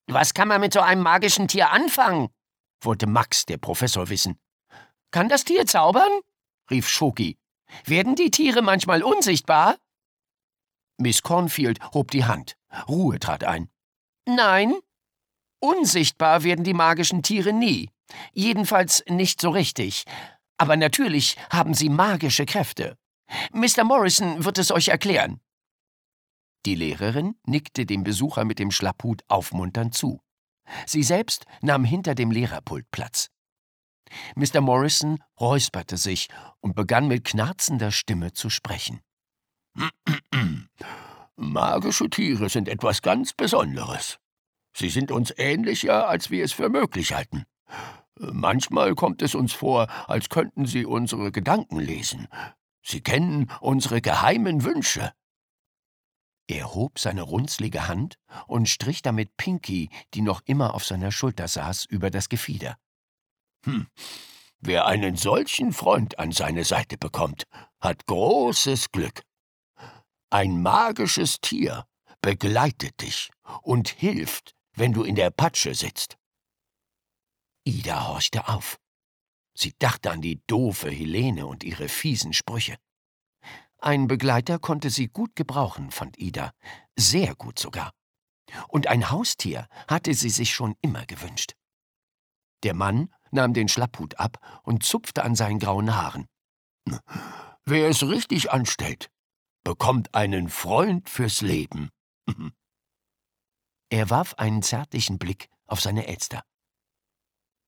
Was kann man mit so einem magischen Tier anfangen?« wollte Max, der Professor, wissen. »Kann das Tier zaubern?« rief Schoki. »Werden die Tiere manchmal unsichtbar?« Miss Cornfield hob die Hand. Ruhe trat ein. »Nein, unsichtbar werden die magischen Tiere nie. Jedenfalls nicht so richtig. Aber natürlich haben sie magische Kräfte. Mr. Morrison wird es euch erklären.« Die Lehrerin nickte dem Besucher mit dem Schlapphut aufmunternd zu. Sie selbst nahm hinter dem Lehrerpult Platz. Mr. Morrison räusperte sich und begann mit knarzender Stimme zu sprechen. »Magische Tiere sind etwas ganz Besonderes. Sie sind uns ähnlicher, als wir es für möglich halten. Manchmal kommt es uns vor, als könnten sie unsere Gedanken lesen. Sie kennen unsere geheimen Wünsche.« Er hob seine runzlige Hand und strich damit Pinky, die noch immer auf seiner Schulter saß, über das Gefieder. Wer einen solchen Freund an seine Seite bekommt, hat großes Glück. Ein magisches Tier begleitet dich und hilft, wenn du in der Patsche sitzt.« Ida horchte auf. Sie dachte an die doofe Helene und ihre fiesen Sprüche. Ein Begleiter konnte sie gut gebrauchen, fand Ida, sehr gut sogar. Und ein Haustier hatte sie sich schon immer gewünscht. Der Mann nahm den Schlapphut ab und zupfte an seinen grauen Haaren. »Wer es richtig anstellt, bekommt einen Freund fürs Leben.« Er warf einen zärtlichen Blick auf seine Elster.